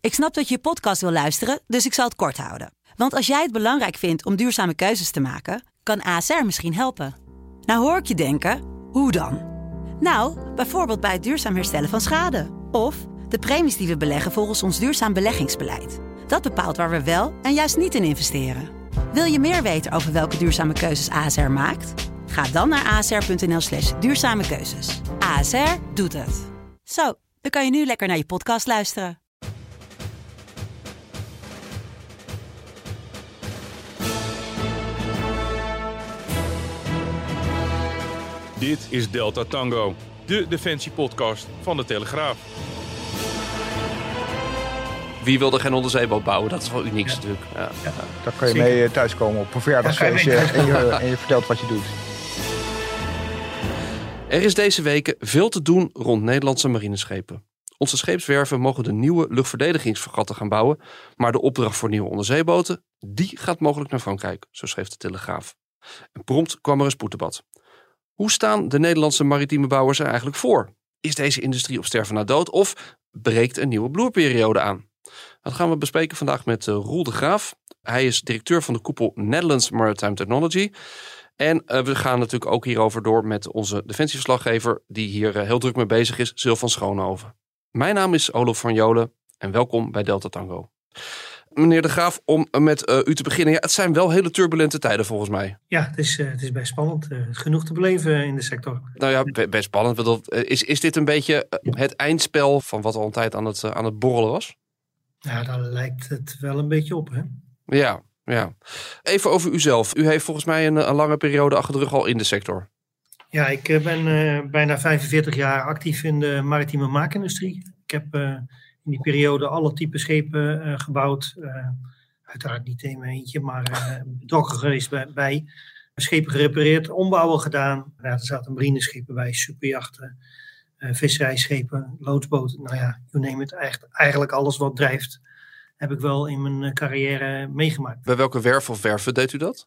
Ik snap dat je podcast wil luisteren, dus ik zal het kort houden. Want als jij het belangrijk vindt om duurzame keuzes te maken, kan ASR misschien helpen. Nou hoor ik je denken, hoe dan? Nou, bijvoorbeeld bij het duurzaam herstellen van schade. Of de premies die we beleggen volgens ons duurzaam beleggingsbeleid. Dat bepaalt waar we wel en juist niet in investeren. Wil je meer weten over welke duurzame keuzes ASR maakt? Ga dan naar asr.nl/duurzame keuzes. ASR doet het. Zo, dan kan je nu lekker naar je podcast luisteren. Dit is Delta Tango, de defensiepodcast van de Telegraaf. Wie wil er geen onderzeeboot bouwen? Dat is wel uniek natuurlijk. Ja. Daar kan je mee thuiskomen op een verjaardagsfeestje en je vertelt wat je doet. Er is deze weken veel te doen rond Nederlandse marineschepen. Onze scheepswerven mogen de nieuwe luchtverdedigingsfregatten gaan bouwen, maar de opdracht voor nieuwe onderzeeboten, die gaat mogelijk naar Frankrijk, zo schreef de Telegraaf. En prompt kwam er een spoeddebat. Hoe staan de Nederlandse maritieme bouwers er eigenlijk voor? Is deze industrie op sterven na dood of breekt een nieuwe bloeiperiode aan? Dat gaan we bespreken vandaag met Roel de Graaf. Hij is directeur van de koepel Netherlands Maritime Technology. En we gaan natuurlijk ook hierover door met onze defensieverslaggever, die hier heel druk mee bezig is, Sil van Schoonhoven. Mijn naam is Olof van Jolen en welkom bij Delta Tango. Meneer de Graaf, om met u te beginnen. Ja, het zijn wel hele turbulente tijden volgens mij. Ja, het is best spannend. Genoeg te beleven in de sector. Nou ja, best spannend. Is dit een beetje het eindspel van wat al een tijd aan het borrelen was? Ja, daar lijkt het wel een beetje op, hè? Ja. Even over uzelf. U heeft volgens mij een lange periode achter de rug al in de sector. Ja, ik ben bijna 45 jaar actief in de maritieme maakindustrie. Ik heb in die periode alle type schepen gebouwd. Uiteraard niet in mijn eentje, maar betrokken geweest bij. Schepen gerepareerd, ombouwen gedaan. Ja, er zaten marineschepen bij, superjachten, visserijschepen, loodsboten. Nou ja, you name it. Eigenlijk alles wat drijft heb ik wel in mijn carrière meegemaakt. Bij welke werf of werven deed u dat?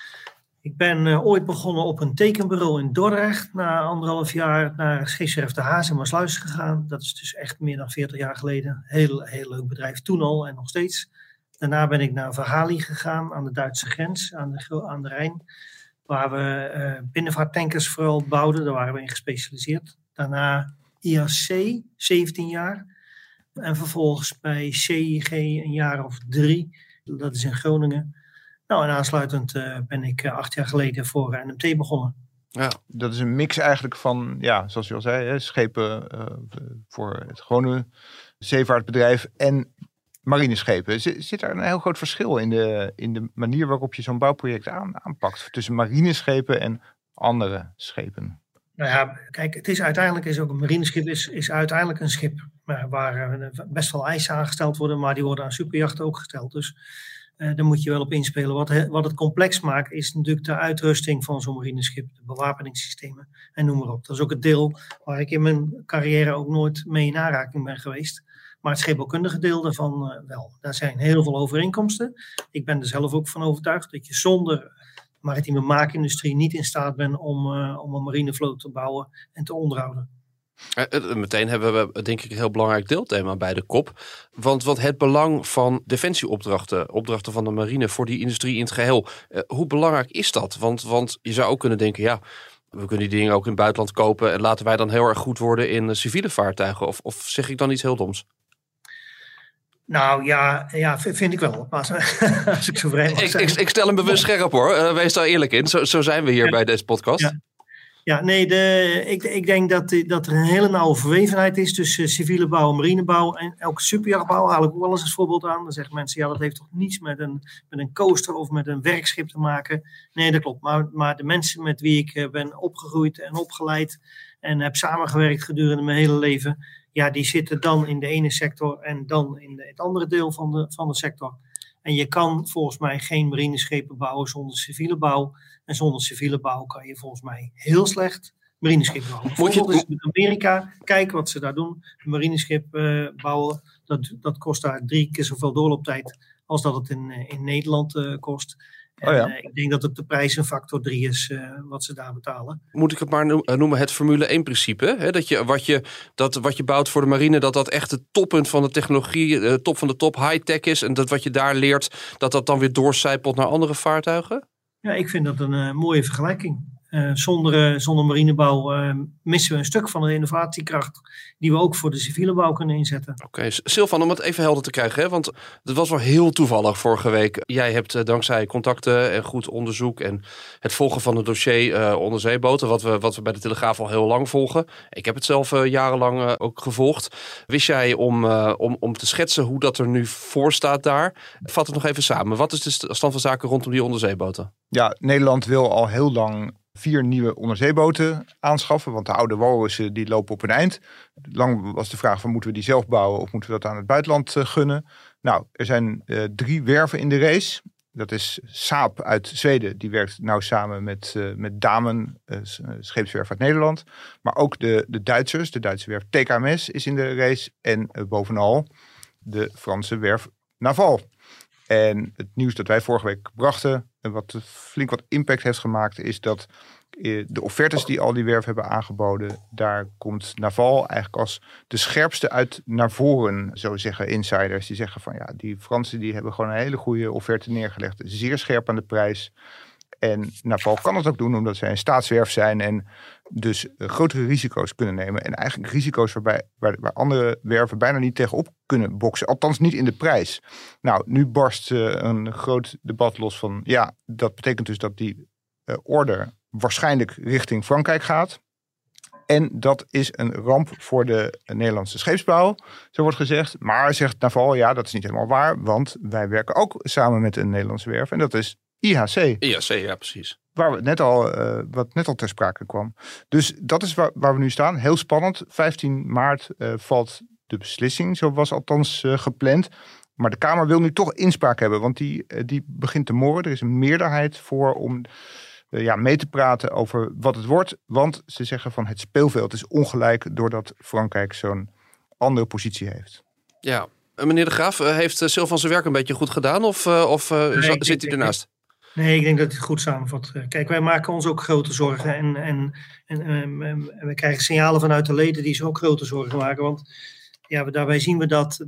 Ik ben ooit begonnen op een tekenbureau in Dordrecht. Na 1,5 jaar naar scheepswerf De Haas in Maasluis gegaan. Dat is dus echt meer dan 40 jaar geleden. Heel leuk bedrijf toen al en nog steeds. Daarna ben ik naar Verhali gegaan aan de Duitse grens, aan de Rijn. Waar we binnenvaarttankers vooral bouwden. Daar waren we in gespecialiseerd. Daarna IAC, 17 jaar. En vervolgens bij CIG een jaar of 3. Dat is in Groningen. Nou, en aansluitend ben ik 8 jaar geleden voor NMT begonnen. Ja, dat is een mix eigenlijk van, ja, zoals u al zei, schepen voor het gewone zeevaartbedrijf en marineschepen. Zit er een heel groot verschil in de manier waarop je zo'n bouwproject aanpakt tussen marineschepen en andere schepen? Nou ja, kijk, uiteindelijk ook een marineschip is uiteindelijk een schip waar best wel eisen aangesteld worden, maar die worden aan superjachten ook gesteld. Dus daar moet je wel op inspelen. Wat het complex maakt is natuurlijk de uitrusting van zo'n marineschip, de bewapeningssystemen en noem maar op. Dat is ook het deel waar ik in mijn carrière ook nooit mee in aanraking ben geweest. Maar het scheepbouwkundige deel daarvan wel. Daar zijn heel veel overeenkomsten. Ik ben er zelf ook van overtuigd dat je zonder maritieme maakindustrie niet in staat bent om een marinevloot te bouwen en te onderhouden. Meteen hebben we denk ik een heel belangrijk deelthema bij de kop. Want het belang van defensieopdrachten, opdrachten van de marine voor die industrie in het geheel. Hoe belangrijk is dat? Want je zou ook kunnen denken, ja, we kunnen die dingen ook in het buitenland kopen en laten wij dan heel erg goed worden in civiele vaartuigen. Of zeg ik dan iets heel doms? Nou ja, vind ik wel. Als ik zo vrij mag zijn. Ik stel hem bewust scherp hoor. Wees daar eerlijk in. Zo zijn we hier bij deze podcast. Ja, nee, ik denk dat er een hele nauwe verwevenheid is tussen civiele bouw en marinebouw. En elke superjachtbouw haal ik ook wel eens als voorbeeld aan. Dan zeggen mensen, ja, dat heeft toch niets met een coaster of met een werkschip te maken. Nee, dat klopt. Maar de mensen met wie ik ben opgegroeid en opgeleid en heb samengewerkt gedurende mijn hele leven, ja, die zitten dan in de ene sector en dan in het andere deel van de sector. En je kan volgens mij geen marineschepen bouwen zonder civiele bouw. En zonder civiele bouw kan je volgens mij heel slecht marineschepen bouwen. Bijvoorbeeld is in Amerika, kijk wat ze daar doen. Een marineschip bouwen, dat kost daar 3 keer zoveel doorlooptijd als dat het in Nederland kost. En, ik denk dat ook de prijs een factor 3 is wat ze daar betalen. Moet ik het maar noemen het Formule 1 principe? Hè? Wat je bouwt voor de marine, dat echt het toppunt van de technologie, top van de top, high-tech is. En dat wat je daar leert, dat dan weer doorcijpelt naar andere vaartuigen? Ja, ik vind dat een mooie vergelijking. Zonder marinebouw missen we een stuk van de innovatiekracht die we ook voor de civiele bouw kunnen inzetten. Oké, Silvan, om het even helder te krijgen, hè? Want het was wel heel toevallig vorige week. Jij hebt dankzij contacten en goed onderzoek en het volgen van het dossier onderzeeboten, wat we bij de Telegraaf al heel lang volgen. Ik heb het zelf jarenlang ook gevolgd. Wist jij om te schetsen hoe dat er nu voor staat daar? Vat het nog even samen. Wat is de stand van zaken rondom die onderzeeboten? Ja, Nederland wil al heel lang 4 nieuwe onderzeeboten aanschaffen. Want de oude walrussen die lopen op hun eind. Lang was de vraag van moeten we die zelf bouwen of moeten we dat aan het buitenland gunnen. Nou, er zijn 3 werven in de race. Dat is Saab uit Zweden. Die werkt nauw samen met Damen, scheepswerf uit Nederland. Maar ook de Duitsers. De Duitse werf TKMS is in de race. En bovenal de Franse werf Naval. En het nieuws dat wij vorige week brachten, en wat flink wat impact heeft gemaakt, is dat de offertes die al die werven hebben aangeboden, daar komt Naval eigenlijk als de scherpste uit naar voren, zo zeggen insiders. Die zeggen van ja, die Fransen die hebben gewoon een hele goede offerte neergelegd. Zeer scherp aan de prijs. En Naval kan het ook doen omdat zij een staatswerf zijn en dus grotere risico's kunnen nemen. En eigenlijk risico's waar andere werven bijna niet tegenop kunnen boksen. Althans niet in de prijs. Nou, nu barst een groot debat los van ja, dat betekent dus dat die order waarschijnlijk richting Frankrijk gaat. En dat is een ramp voor de Nederlandse scheepsbouw, zo wordt gezegd. Maar zegt Naval, ja, dat is niet helemaal waar, want wij werken ook samen met een Nederlandse werf en dat is IHC. IHC, ja, precies. Waar we wat net al ter sprake kwam. Dus dat is waar we nu staan. Heel spannend. 15 maart valt de beslissing. Zo was althans gepland. Maar de Kamer wil nu toch inspraak hebben. Want die begint te morren. Er is een meerderheid voor om mee te praten over wat het wordt. Want ze zeggen van het speelveld is ongelijk doordat Frankrijk zo'n andere positie heeft. Ja, meneer De Graaf, heeft Silvan zijn werk een beetje goed gedaan? Of zit hij ernaast? Nee, ik denk dat hij het goed samenvat. Kijk, wij maken ons ook grote zorgen. En we krijgen signalen vanuit de leden die zich ook grote zorgen maken. Want ja, daarbij zien we dat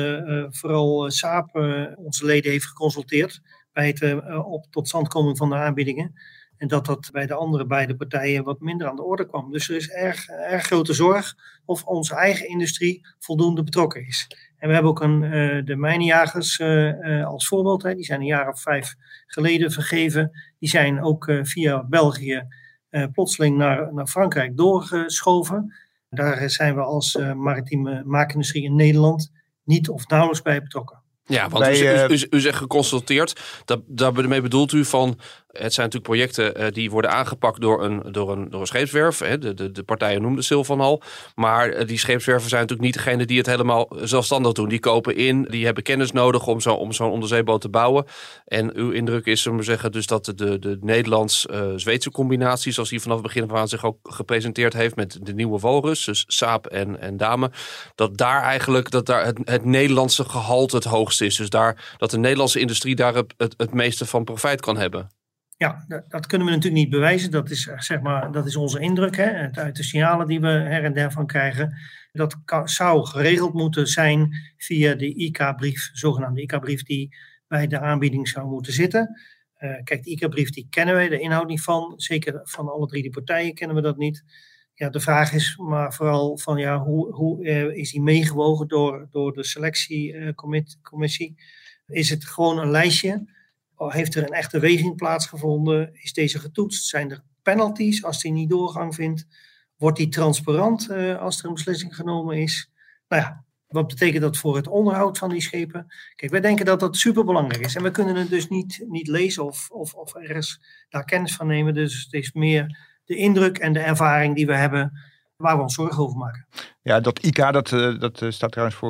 vooral Saab onze leden heeft geconsulteerd bij het totstandkoming van de aanbiedingen. En dat bij de andere beide partijen wat minder aan de orde kwam. Dus er is erg grote zorg of onze eigen industrie voldoende betrokken is. En we hebben ook de mijnenjagers als voorbeeld. Die zijn een jaar of 5 geleden vergeven. Die zijn ook via België plotseling naar Frankrijk doorgeschoven. Daar zijn we als maritieme maakindustrie in Nederland niet of nauwelijks bij betrokken. Ja, want u zegt geconsulteerd. Daarmee bedoelt u van, het zijn natuurlijk projecten die worden aangepakt door een scheepswerf. Hè. De partijen noemden Silvan al. Maar die scheepswerven zijn natuurlijk niet degene die het helemaal zelfstandig doen. Die kopen in, die hebben kennis nodig om zo'n onderzeeboot te bouwen. En uw indruk is, zullen we zeggen, dus dat de Nederlands-Zweedse combinatie, zoals die vanaf het begin van aan zich ook gepresenteerd heeft met de nieuwe walrus, dus Saab en Damen, dat daar het Nederlandse gehalte het hoogst is. Dus dat de Nederlandse industrie daar het meeste van profijt kan hebben. Ja, dat kunnen we natuurlijk niet bewijzen. Dat is onze indruk. Hè? Uit de signalen die we her en der van krijgen. Dat zou geregeld moeten zijn via de IK-brief, zogenaamde IK-brief die bij de aanbieding zou moeten zitten. Kijk, de IK-brief die kennen wij, de inhoud niet van. Zeker van alle 3 die partijen kennen we dat niet. Ja, de vraag is maar vooral van ja, hoe is die meegewogen door de selectiecommissie? Is het gewoon een lijstje? Heeft er een echte weging plaatsgevonden? Is deze getoetst? Zijn er penalties als die niet doorgang vindt? Wordt die transparant als er een beslissing genomen is? Nou ja, wat betekent dat voor het onderhoud van die schepen? Kijk, wij denken dat dat superbelangrijk is. En we kunnen het dus niet lezen of ergens daar kennis van nemen. Dus het is meer de indruk en de ervaring die we hebben waar we ons zorgen over maken. Ja, dat IK, dat staat trouwens voor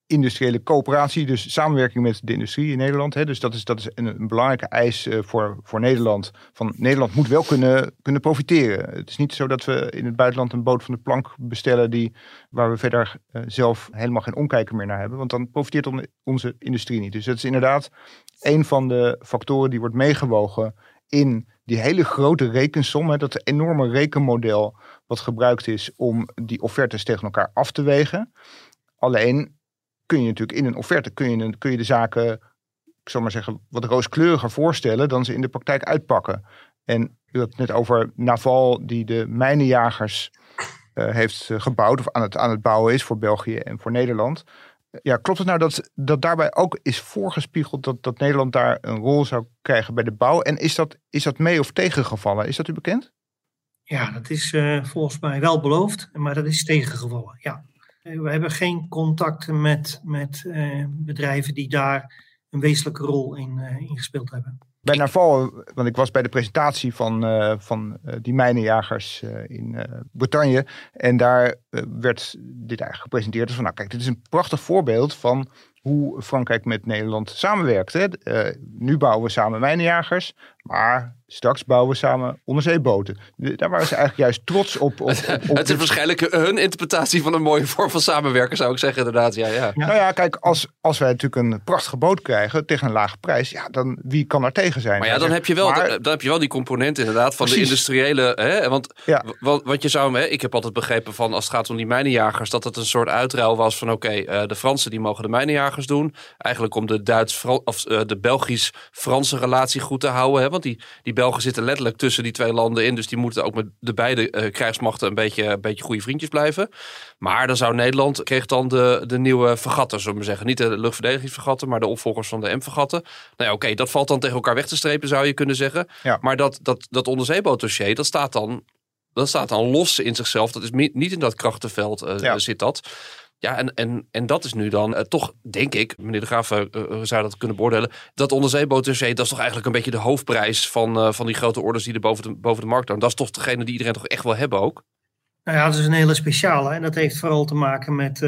industriële coöperatie, dus samenwerking met de industrie in Nederland. Hè. Dus dat is een belangrijke eis voor Nederland. Van Nederland moet wel kunnen profiteren. Het is niet zo dat we in het buitenland een boot van de plank bestellen waar we verder zelf helemaal geen omkijken meer naar hebben. Want dan profiteert onze industrie niet. Dus dat is inderdaad een van de factoren die wordt meegewogen in die hele grote rekensom. Hè, dat enorme rekenmodel wat gebruikt is om die offertes tegen elkaar af te wegen. Alleen kun je natuurlijk in een offerte kun je de zaken, ik zal maar zeggen, wat rooskleuriger voorstellen dan ze in de praktijk uitpakken. En u had het net over Naval die de mijnenjagers heeft gebouwd of aan het bouwen is voor België en voor Nederland. Ja, klopt het nou dat daarbij ook is voorgespiegeld dat Nederland daar een rol zou krijgen bij de bouw? En is dat mee of tegengevallen? Is dat u bekend? Ja, dat is volgens mij wel beloofd, maar dat is tegengevallen, ja. We hebben geen contact met bedrijven die daar een wezenlijke rol in gespeeld hebben. Bij Naval, want ik was bij de presentatie van die mijnenjagers in Bretagne. En daar werd dit eigenlijk gepresenteerd. Dus van, nou kijk, dit is een prachtig voorbeeld van hoe Frankrijk met Nederland samenwerkt. Hè. Nu bouwen we samen mijnenjagers, maar straks bouwen we samen onderzeeboten. Daar waren ze eigenlijk juist trots op. Het is waarschijnlijk hun interpretatie van een mooie vorm van samenwerken, zou ik zeggen inderdaad. Ja. Nou ja, kijk, als wij natuurlijk een prachtige boot krijgen tegen een lage prijs, ja, dan wie kan er tegen zijn? Maar ja, dan heb je wel die component inderdaad van precies. De industriële. Hè, want wat je zou, ik heb altijd begrepen van als het gaat om die mijnenjagers, dat het een soort uitruil was van de Fransen die mogen de mijnenjagers doen. Eigenlijk om de Belgisch-Franse relatie goed te houden. Hè, want die Belgen zitten letterlijk tussen die twee landen in. Dus die moeten ook met de beide krijgsmachten een beetje goede vriendjes blijven. Maar dan zou Nederland kreeg dan de nieuwe fregatten, zullen we zeggen. Niet de luchtverdedigingsfregatten, maar de opvolgers van de M-fregatten. Nou ja, dat valt dan tegen elkaar weg te strepen, zou je kunnen zeggen. Ja. Maar dat onderzeebootdossier, dat staat dan los in zichzelf. Dat is niet in dat krachtenveld zit dat. Ja, en dat is nu dan toch, denk ik, meneer De Graaf zou dat kunnen beoordelen, dat onderzeebootdossier, dat is toch eigenlijk een beetje de hoofdprijs van die grote orders die er boven de markt hangen. Dat is toch degene die iedereen toch echt wil hebben ook? Nou ja, dat is een hele speciale. En dat heeft vooral te maken met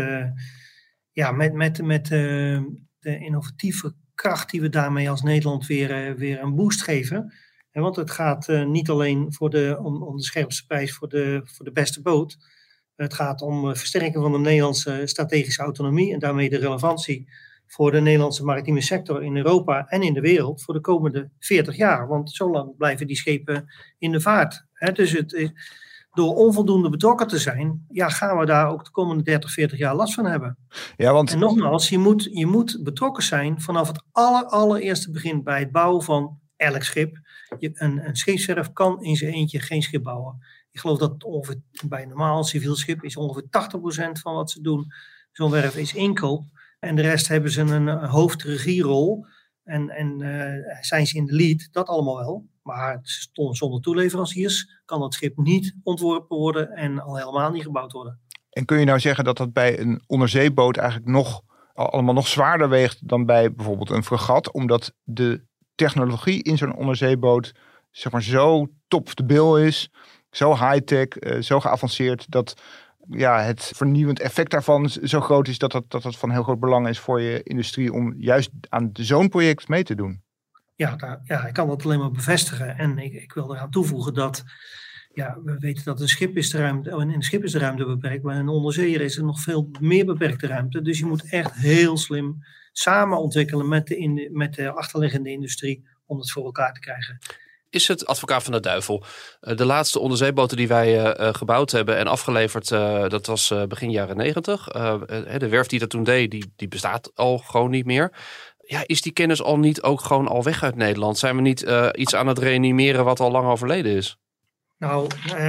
de innovatieve kracht die we daarmee als Nederland weer een boost geven. Want het gaat niet alleen om de scherpste prijs voor de beste boot. Het gaat om versterken van de Nederlandse strategische autonomie en daarmee de relevantie voor de Nederlandse maritieme sector in Europa en in de wereld voor de komende 40 jaar. Want zo lang blijven die schepen in de vaart. Dus door onvoldoende betrokken te zijn, gaan we daar ook de komende 30, 40 jaar last van hebben. Ja, want en nogmaals, je moet betrokken zijn vanaf het allereerste begin bij het bouwen van elk schip. Een scheepswerf kan in zijn eentje geen schip bouwen. Ik geloof dat ongeveer bij een normaal civiel schip is ongeveer 80% van wat ze doen. Zo'n werf is inkoop. En de rest hebben ze een hoofdregierol. En zijn ze in de lead, dat allemaal wel. Maar zonder toeleveranciers kan dat schip niet ontworpen worden en al helemaal niet gebouwd worden. En kun je nou zeggen dat dat bij een onderzeeboot eigenlijk allemaal nog zwaarder weegt dan bij bijvoorbeeld een fregat? Omdat de technologie in zo'n onderzeeboot zeg maar zo top of the bill is, zo high-tech, zo geavanceerd dat het vernieuwend effect daarvan zo groot is dat van heel groot belang is voor je industrie om juist aan zo'n project mee te doen. Ja, ik kan dat alleen maar bevestigen. En ik wil eraan toevoegen dat we weten dat een schip is de ruimte beperkt, maar in een onderzeeër is er nog veel meer beperkte ruimte. Dus je moet echt heel slim samen ontwikkelen met de achterliggende industrie om het voor elkaar te krijgen. Is het advocaat van de duivel? De laatste onderzeeboten die wij gebouwd hebben en afgeleverd, dat was begin jaren 90. De werf die dat toen deed, die bestaat al gewoon niet meer. Ja, is die kennis al niet ook gewoon al weg uit Nederland? Zijn we niet iets aan het reanimeren wat al lang overleden is? Nou,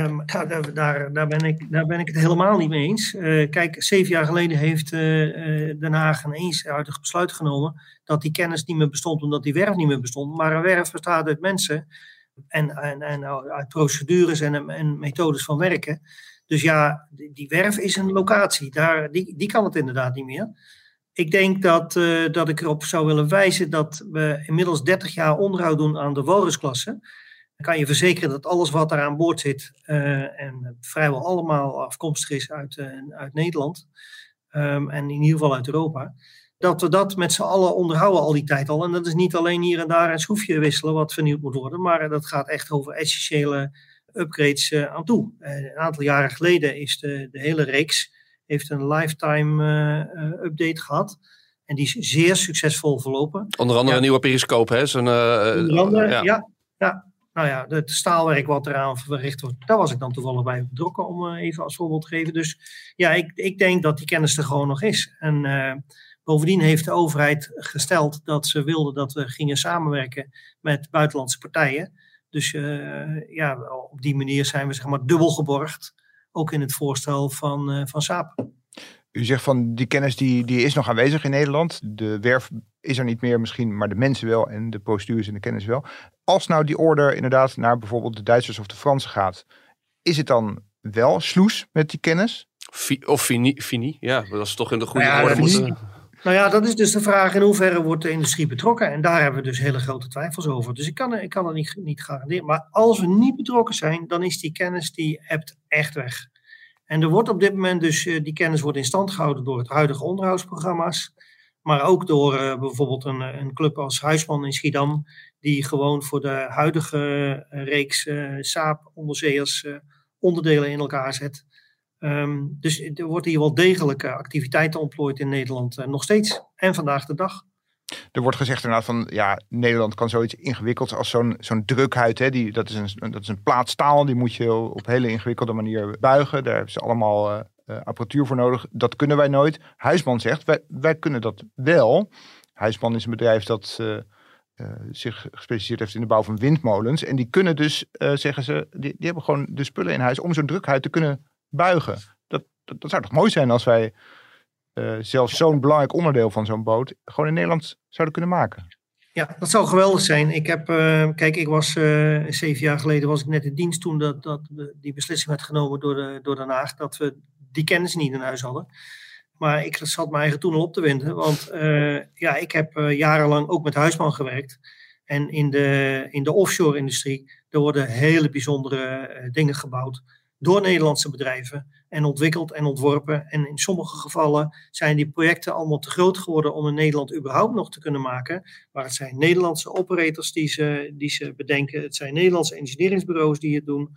daar ben ik het helemaal niet mee eens. Kijk, 7 jaar geleden heeft Den Haag een eensartig besluit genomen dat die kennis niet meer bestond omdat die werf niet meer bestond. Maar een werf bestaat uit mensen en uit procedures en methodes van werken. Dus ja, die werf is een locatie. Die kan het inderdaad niet meer. Ik denk dat ik erop zou willen wijzen dat we inmiddels 30 jaar onderhoud doen aan de walrusklasse. Dan kan je verzekeren dat alles wat daar aan boord zit en vrijwel allemaal afkomstig is uit Nederland. en in ieder geval uit Europa, dat we dat met z'n allen onderhouden al die tijd al. En dat is niet alleen hier en daar een schroefje wisselen wat vernieuwd moet worden, maar dat gaat echt over essentiële upgrades aan toe. Een aantal jaren geleden is de hele reeks heeft een lifetime update gehad. En die is zeer succesvol verlopen. Onder andere een nieuwe periscoop, hè? Onder andere, ja. Nou ja, het staalwerk wat eraan verricht wordt, daar was ik dan toevallig bij betrokken, om even als voorbeeld te geven. Dus ja, ik denk dat die kennis er gewoon nog is. En bovendien heeft de overheid gesteld dat ze wilden dat we gingen samenwerken met buitenlandse partijen. Dus op die manier zijn we zeg maar dubbel geborgd, ook in het voorstel van Saab. U zegt van die kennis die is nog aanwezig in Nederland. De werf is er niet meer misschien, maar de mensen wel en de procedures en de kennis wel. Als nou die order inderdaad naar bijvoorbeeld de Duitsers of de Fransen gaat, is het dan wel sloes met die kennis? Of fini, ja, dat is toch in de goede orde moeten. Nou ja, dat is dus de vraag in hoeverre wordt de industrie betrokken. En daar hebben we dus hele grote twijfels over. Dus ik kan het niet garanderen. Maar als we niet betrokken zijn, dan is die kennis die hebt echt weg. En er wordt op dit moment dus, die kennis wordt in stand gehouden door het huidige onderhoudsprogramma's. Maar ook door bijvoorbeeld een club als Huisman in Schiedam, die gewoon voor de huidige reeks Saab onderzeeërs onderdelen in elkaar zet. Dus er wordt hier wel degelijke activiteiten ontplooid in Nederland nog steeds. En vandaag de dag. Er wordt gezegd inderdaad van, ja, Nederland kan zoiets ingewikkeld als zo'n drukhuid. Hè, dat is een plaat staal, die moet je op hele ingewikkelde manier buigen. Daar hebben ze allemaal apparatuur voor nodig. Dat kunnen wij nooit. Huisman zegt, wij kunnen dat wel. Huisman is een bedrijf dat zich gespecialiseerd heeft in de bouw van windmolens. En die kunnen dus, zeggen ze, die hebben gewoon de spullen in huis om zo'n drukhuid te kunnen buigen. Dat zou toch mooi zijn als wij zelfs zo'n belangrijk onderdeel van zo'n boot gewoon in Nederland zouden kunnen maken. Ja, dat zou geweldig zijn. Ik was 7 jaar geleden was ik net in dienst toen dat die beslissing werd genomen door Den Haag, dat we die kennis niet in huis hadden. Maar ik zat me eigenlijk toen al op te winden, want ik heb jarenlang ook met Huisman gewerkt. En in de offshore industrie, er worden hele bijzondere dingen gebouwd door Nederlandse bedrijven en ontwikkeld en ontworpen. En in sommige gevallen zijn die projecten allemaal te groot geworden om in Nederland überhaupt nog te kunnen maken. Maar het zijn Nederlandse operators die ze bedenken. Het zijn Nederlandse engineeringsbureaus die het doen.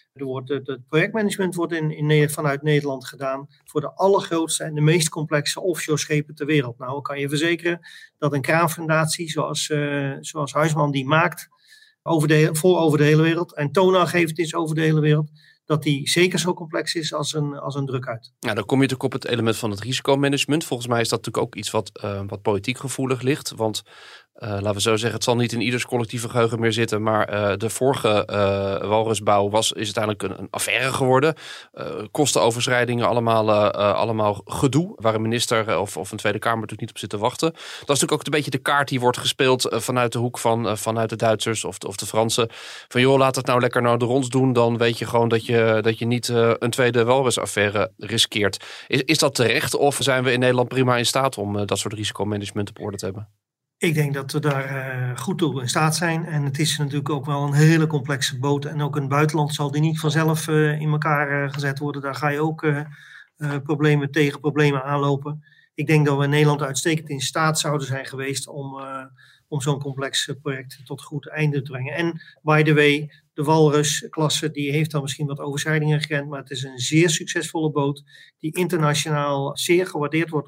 Het projectmanagement wordt vanuit Nederland gedaan voor de allergrootste en de meest complexe offshore schepen ter wereld. Nou, ik kan je verzekeren dat een kraanfundatie zoals Huisman die maakt over de hele wereld en toonaangevend is over de hele wereld, dat die zeker zo complex is als een drukhuid. Ja, dan kom je natuurlijk op het element van het risicomanagement. Volgens mij is dat natuurlijk ook iets wat politiek gevoelig ligt. Want laten we zo zeggen, het zal niet in ieders collectieve geheugen meer zitten. Maar de vorige walrusbouw is uiteindelijk een affaire geworden. Kostenoverschrijdingen, allemaal gedoe. Waar een minister of een Tweede Kamer natuurlijk niet op zit te wachten. Dat is natuurlijk ook een beetje de kaart die wordt gespeeld vanuit de hoek vanuit de Duitsers of de Fransen. Van joh, laat het nou lekker naar de ronds doen. Dan weet je gewoon dat je niet een tweede walrusaffaire riskeert. Is dat terecht of zijn we in Nederland prima in staat om dat soort risicomanagement op orde te hebben? Ik denk dat we daar goed toe in staat zijn. En het is natuurlijk ook wel een hele complexe boot. En ook in het buitenland zal die niet vanzelf in elkaar gezet worden. Daar ga je ook problemen tegen problemen aanlopen. Ik denk dat we in Nederland uitstekend in staat zouden zijn geweest om zo'n complex project tot goed einde te brengen. En by the way, de Walrus-klasse die heeft dan misschien wat overschrijdingen gekend, maar het is een zeer succesvolle boot die internationaal zeer gewaardeerd wordt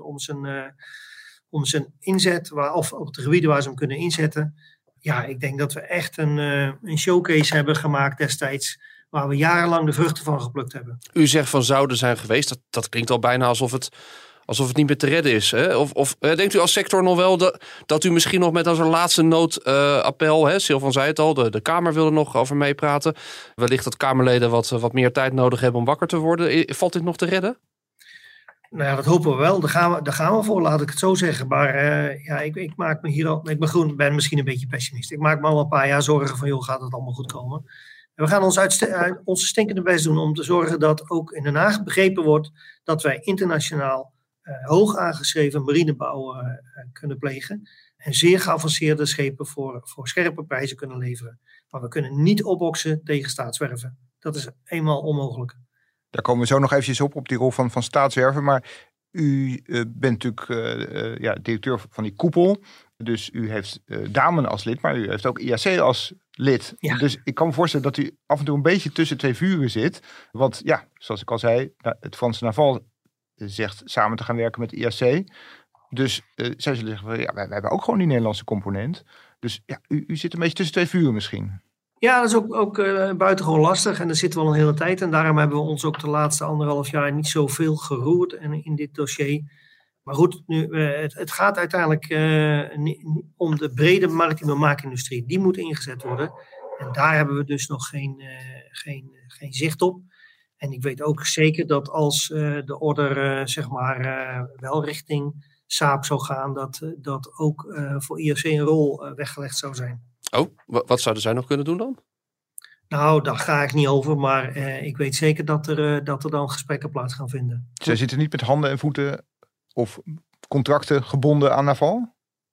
om zijn inzet, of op de gebieden waar ze hem kunnen inzetten. Ja, ik denk dat we echt een showcase hebben gemaakt destijds, waar we jarenlang de vruchten van geplukt hebben. U zegt van zouden zijn geweest, dat klinkt al bijna alsof het niet meer te redden is. Hè? Of denkt u als sector nog wel dat u misschien nog met als een laatste noodappel, Silvan zei het al, de Kamer wil er nog over meepraten. Wellicht dat Kamerleden wat meer tijd nodig hebben om wakker te worden. Valt dit nog te redden? Nou ja, dat hopen we wel. Daar gaan we voor, laat ik het zo zeggen. Maar ik maak me hier al, ben misschien een beetje pessimist. Ik maak me al een paar jaar zorgen van, joh, gaat het allemaal goed komen? En we gaan ons stinkende best doen om te zorgen dat ook in Den Haag begrepen wordt dat wij internationaal hoog aangeschreven marinebouw kunnen plegen. En zeer geavanceerde schepen voor scherpe prijzen kunnen leveren. Maar we kunnen niet opboksen tegen staatswerven. Dat is eenmaal onmogelijk. Daar komen we zo nog eventjes op die rol van staatswerven. Maar U bent natuurlijk directeur van die koepel. Dus u heeft Damen als lid, maar u heeft ook IAC als lid. Ja. Dus ik kan me voorstellen dat u af en toe een beetje tussen twee vuren zit. Want ja, zoals ik al zei, het Franse Naval zegt samen te gaan werken met IAC. Dus zij zullen zeggen, wij hebben ook gewoon die Nederlandse component. Dus ja, u zit een beetje tussen twee vuren misschien. Ja, dat is ook buitengewoon lastig en dat zitten we al een hele tijd. En daarom hebben we ons ook de laatste 1,5 jaar niet zoveel geroerd in dit dossier. Maar goed, het gaat uiteindelijk om de brede maritieme maakindustrie. Die moet ingezet worden. En daar hebben we dus nog geen zicht op. En ik weet ook zeker dat als de order wel richting Saab zou gaan, dat ook voor IAC een rol weggelegd zou zijn. Oh, wat zouden zij nog kunnen doen dan? Nou, daar ga ik niet over, maar ik weet zeker dat er dan gesprekken plaats gaan vinden. Zij zitten niet met handen en voeten of contracten gebonden aan Naval?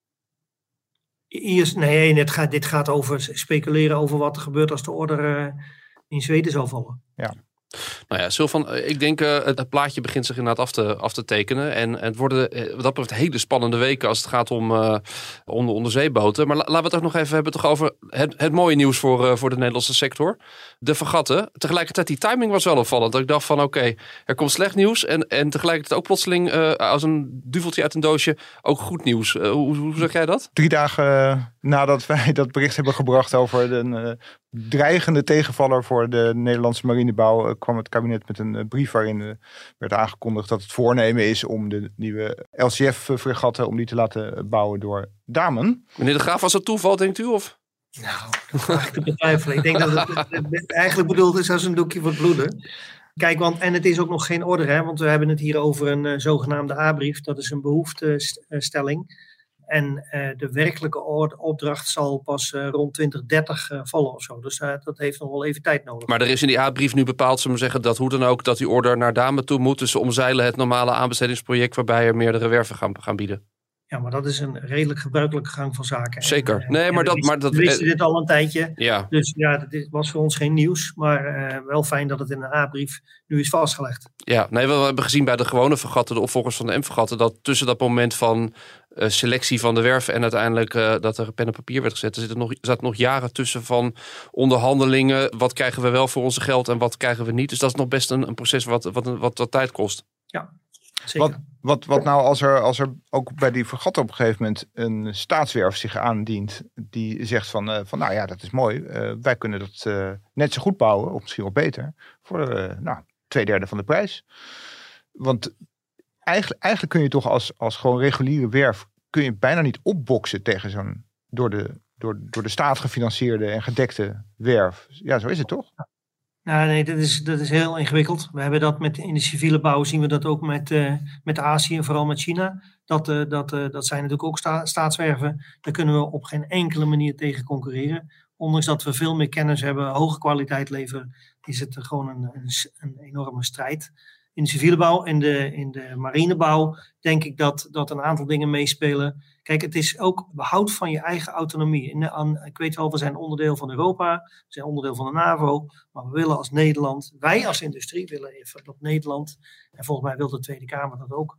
Nee, dit gaat over speculeren over wat er gebeurt als de order in Zweden zal vallen. Ja. Nou ja, Silvan, ik denk het plaatje begint zich inderdaad af te tekenen. En het worden wat dat betreft hele spannende weken als het gaat om de onderzeeboten. Maar laten we het ook nog even hebben over het mooie nieuws voor de Nederlandse sector. De fregatten. Tegelijkertijd die timing was wel opvallend. Dat ik dacht van oké, er komt slecht nieuws. En tegelijkertijd ook plotseling als een duveltje uit een doosje ook goed nieuws. Hoe zeg jij dat? 3 dagen nadat wij dat bericht hebben gebracht over een dreigende tegenvaller voor de Nederlandse marinebouw, kwam het kabinet met een brief waarin werd aangekondigd dat het voornemen is om de nieuwe LCF-fregatten om die te laten bouwen door Damen. Meneer De Graaf, was dat toeval, denkt u? Of? Nou, dat vraag ik te betwijfelen. Ik denk dat het eigenlijk bedoeld is als een doekje voor het bloeden. Kijk, en het is ook nog geen order, hè, want we hebben het hier over een zogenaamde A-brief. Dat is een behoeftestelling. En de werkelijke opdracht zal pas rond 2030 vallen of zo. Dus dat heeft nog wel even tijd nodig. Maar er is in die A-brief nu bepaald, zullen we zeggen, dat hoe dan ook, dat die order naar Damen toe moet. Dus ze omzeilen het normale aanbestedingsproject waarbij er meerdere werven gaan bieden. Ja, maar dat is een redelijk gebruikelijke gang van zaken. Zeker. We wisten dit al een tijdje. Ja. Dus ja, dit was voor ons geen nieuws. Maar wel fijn dat het in een A-brief nu is vastgelegd. Ja, nee, we hebben gezien bij de gewone fregatten, de opvolgers van de M-fregatten, dat tussen dat moment van selectie van de werf en uiteindelijk dat er pen en papier werd gezet, er zaten nog jaren tussen van onderhandelingen. Wat krijgen we wel voor onze geld en wat krijgen we niet? Dus dat is nog best een proces wat tijd kost. Ja. Zeker. Wat nou als er ook bij die fregatten op een gegeven moment een staatswerf zich aandient die zegt van nou ja, dat is mooi. Wij kunnen dat net zo goed bouwen, of misschien wel beter, voor 2/3 van de prijs. Want eigenlijk kun je toch als gewoon reguliere werf kun je bijna niet opboksen tegen zo'n door de staat gefinancierde en gedekte werf. Ja, zo is het toch? Nou, nee, dat is heel ingewikkeld. We hebben dat in de civiele bouw zien we dat ook met Azië en vooral met China. Dat zijn natuurlijk ook staatswerven. Daar kunnen we op geen enkele manier tegen concurreren. Ondanks dat we veel meer kennis hebben, hoge kwaliteit leveren, is het gewoon een enorme strijd. In de civiele bouw en in de marinebouw denk ik dat een aantal dingen meespelen. Kijk, het is ook behoud van je eigen autonomie. Ik weet wel, we zijn onderdeel van Europa, we zijn onderdeel van de NAVO, maar we willen als Nederland, wij als industrie willen even dat Nederland, en volgens mij wil de Tweede Kamer dat ook,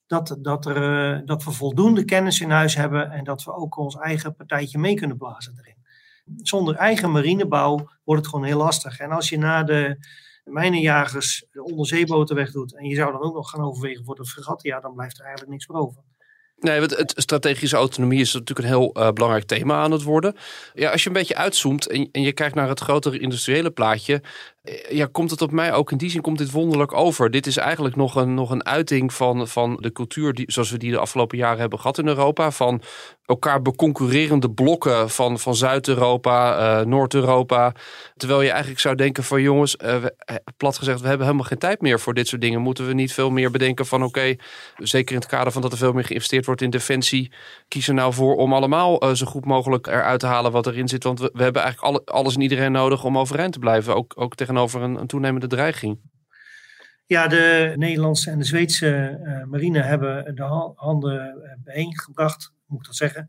dat we voldoende kennis in huis hebben en dat we ook ons eigen partijtje mee kunnen blazen erin. Zonder eigen marinebouw wordt het gewoon heel lastig. En als je na de mijnenjagers de onderzeeboten wegdoet en je zou dan ook nog gaan overwegen voor de fregatten, ja, dan blijft er eigenlijk niks meer over. Nee, het strategische autonomie is natuurlijk een heel belangrijk thema aan het worden. Ja, als je een beetje uitzoomt en je kijkt naar het grotere industriële plaatje, ja, komt het op mij ook in die zin komt dit wonderlijk over. Dit is eigenlijk nog een uiting van de cultuur zoals we die de afgelopen jaren hebben gehad in Europa. Van elkaar beconcurrerende blokken van Zuid-Europa, Noord-Europa. Terwijl je eigenlijk zou denken van jongens, plat gezegd, we hebben helemaal geen tijd meer voor dit soort dingen. Moeten we niet veel meer bedenken van oké, zeker in het kader van dat er veel meer geïnvesteerd wordt in defensie, kies er nou voor om allemaal zo goed mogelijk eruit te halen wat erin zit. Want we hebben eigenlijk alles en iedereen nodig om overeind te blijven. Ook tegenover een toenemende dreiging. Ja, de Nederlandse en de Zweedse marine hebben de handen bijeengebracht, moet ik dat zeggen.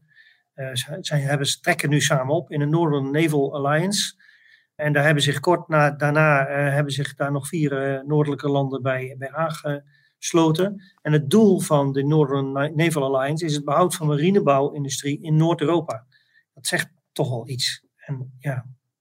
Ze trekken nu samen op in een Northern Naval Alliance. En daar hebben zich daarna hebben zich daar nog 4 noordelijke landen bij sloten. En het doel van de Northern Naval Alliance is het behoud van marinebouwindustrie in Noord-Europa. Dat zegt toch wel iets. En ja,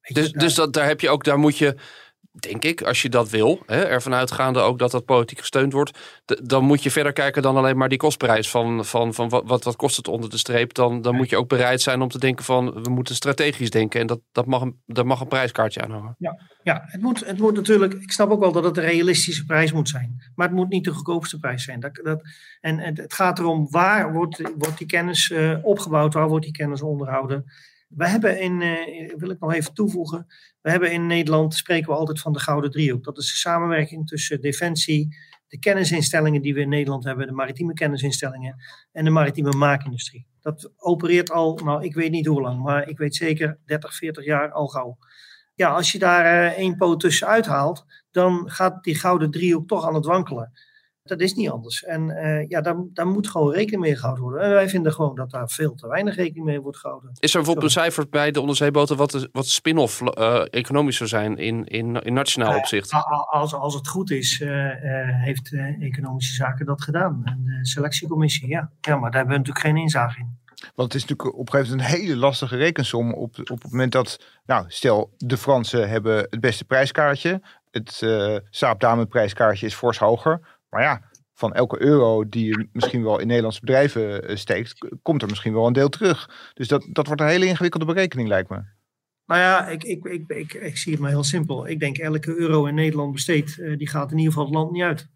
daar moet je, denk ik, als je dat wil, ervan uitgaande ook dat politiek gesteund wordt, dan moet je verder kijken dan alleen maar die kostprijs van wat kost het onder de streep. Dan moet je ook bereid zijn om te denken van, we moeten strategisch denken en dat mag een prijskaartje aan hangen. Ja, het moet natuurlijk, ik snap ook wel dat het een realistische prijs moet zijn, maar het moet niet de goedkoopste prijs zijn. En het gaat erom, waar wordt die kennis opgebouwd, waar wordt die kennis onderhouden. We hebben wil ik nog even toevoegen, we hebben in Nederland, spreken we altijd van de Gouden Driehoek. Dat is de samenwerking tussen Defensie, de kennisinstellingen die we in Nederland hebben, de maritieme kennisinstellingen en de maritieme maakindustrie. Dat opereert al, ik weet niet hoe lang, maar ik weet zeker 30, 40 jaar al gauw. Ja, als je daar één poot tussen uithaalt, dan gaat die Gouden Driehoek toch aan het wankelen. Dat is niet anders. En daar moet gewoon rekening mee gehouden worden. En wij vinden gewoon dat daar veel te weinig rekening mee wordt gehouden. Is er bijvoorbeeld een cijfer bij de onderzeeboten wat de spin-off economisch zou zijn in nationaal opzicht? Als het goed is, heeft Economische Zaken dat gedaan. En de selectiecommissie, ja. Ja, maar daar hebben we natuurlijk geen inzage in. Want het is natuurlijk op een gegeven moment een hele lastige rekensom op het moment dat, stel de Fransen hebben het beste prijskaartje. Het Saab-Damen prijskaartje is fors hoger. Maar ja, van elke euro die je misschien wel in Nederlandse bedrijven steekt, komt er misschien wel een deel terug. Dus dat wordt een hele ingewikkelde berekening, lijkt me. Nou ja, ik zie het maar heel simpel. Ik denk elke euro in Nederland besteed, die gaat in ieder geval het land niet uit.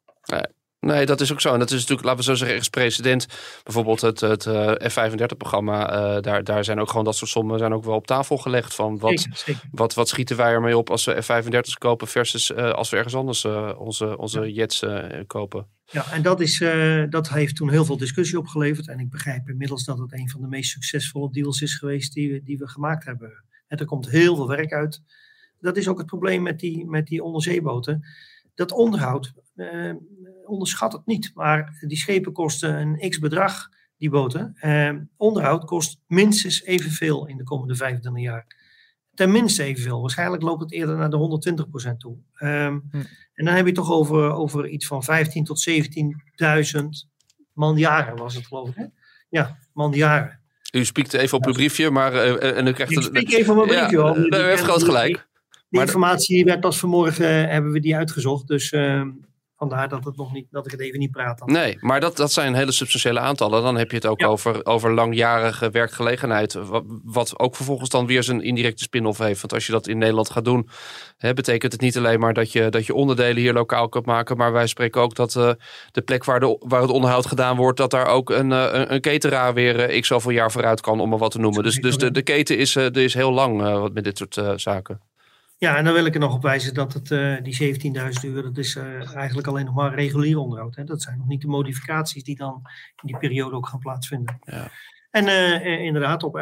Nee, dat is ook zo. En dat is natuurlijk, laten we zo zeggen, ergens precedent. Bijvoorbeeld het F-35-programma. Daar zijn ook gewoon dat soort sommen zijn ook wel op tafel gelegd. Van wat schieten wij ermee op als we F-35's kopen versus als we ergens anders onze jets kopen. Ja, en dat heeft toen heel veel discussie opgeleverd. En ik begrijp inmiddels dat het een van de meest succesvolle deals is geweest die we gemaakt hebben. En er komt heel veel werk uit. Dat is ook het probleem met die onderzeeboten. Dat onderhoud, onderschat het niet. Maar die schepen kosten een x-bedrag, die boten. Onderhoud kost minstens evenveel in de komende 25 jaar. Tenminste evenveel. Waarschijnlijk loopt het eerder naar de 120% toe. En dan heb je toch over iets van 15.000 tot 17.000 manjaren was het, geloof ik. Hè? Ja, manjaren. U spiekt even op uw briefje, maar en u krijgt ik spreek even op mijn briefje. Ja, u heeft groot gelijk. Die informatie werd pas vanmorgen, hebben we die uitgezocht. Dus vandaar dat ik het even niet praat. Dan. Nee, maar dat zijn hele substantiële aantallen. Dan heb je het ook over langjarige werkgelegenheid. Wat ook vervolgens dan weer zijn indirecte spin-off heeft. Want als je dat in Nederland gaat doen, betekent het niet alleen maar dat je onderdelen hier lokaal kunt maken. Maar wij spreken ook dat de plek waar het onderhoud gedaan wordt, dat daar ook een cateraar weer x zoveel jaar vooruit kan, om maar wat te noemen. Dus de keten is heel lang met dit soort zaken. Ja, en dan wil ik er nog op wijzen dat die 17.000 euro, dat is eigenlijk alleen nog maar regulier onderhoud. Hè. Dat zijn nog niet de modificaties die dan in die periode ook gaan plaatsvinden. Ja. En inderdaad, op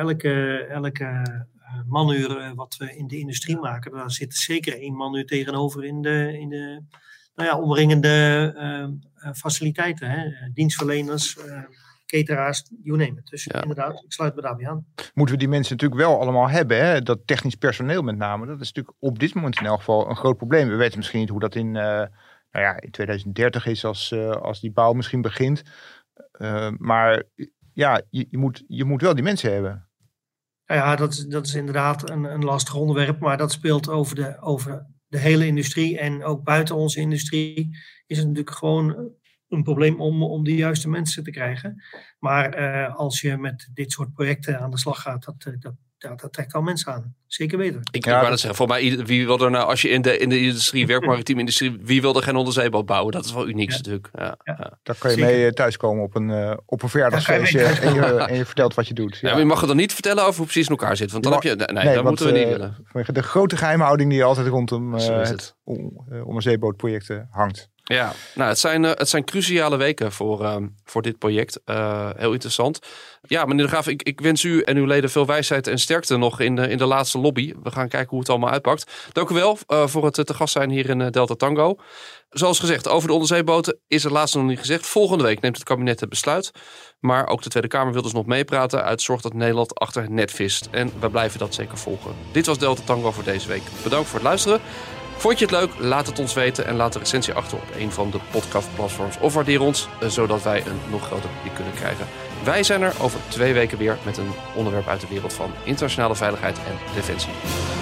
elke manuur wat we in de industrie maken, daar zit zeker 1 manuur tegenover in de omringende faciliteiten. Hè. Dienstverleners, cateraars, you name it. Dus inderdaad, ik sluit me daarbij aan. Moeten we die mensen natuurlijk wel allemaal hebben. Hè? Dat technisch personeel met name. Dat is natuurlijk op dit moment in elk geval een groot probleem. We weten misschien niet hoe dat in 2030 is als die bouw misschien begint. Maar ja, je moet wel die mensen hebben. Ja, dat is inderdaad een lastig onderwerp. Maar dat speelt over de hele industrie. En ook buiten onze industrie is het natuurlijk gewoon een probleem om de juiste mensen te krijgen. Maar als je met dit soort projecten aan de slag gaat, dat trekt al mensen aan. Zeker weten. Ik wou dat zeggen, voor mij, wie wil er nou, als je in de industrie werkt, maritieme industrie, wie wil er geen onderzeeboot bouwen? Dat is wel uniek natuurlijk. Ja. Daar kan je mee thuiskomen op een verjaardagsfeestje en je vertelt wat je doet. Ja. Ja, maar je mag het dan niet vertellen over hoe precies in elkaar zit. Want dan dat moeten we niet willen. Vanwege de grote geheimhouding die altijd rondom het onderzeebootprojecten hangt. Ja, nou, het zijn cruciale weken voor dit project. Heel interessant. Ja, meneer De Graaf, ik wens u en uw leden veel wijsheid en sterkte nog in de laatste lobby. We gaan kijken hoe het allemaal uitpakt. Dank u wel voor het te gast zijn hier in Delta Tango. Zoals gezegd, over de onderzeeboten is het laatste nog niet gezegd. Volgende week neemt het kabinet het besluit. Maar ook de Tweede Kamer wil dus nog meepraten uit zorg dat Nederland achter het net vist. En we blijven dat zeker volgen. Dit was Delta Tango voor deze week. Bedankt voor het luisteren. Vond je het leuk? Laat het ons weten en laat een recensie achter op een van de podcastplatforms. Of waardeer ons, zodat wij een nog groter publiek kunnen krijgen. Wij zijn er over 2 weken weer met een onderwerp uit de wereld van internationale veiligheid en defensie.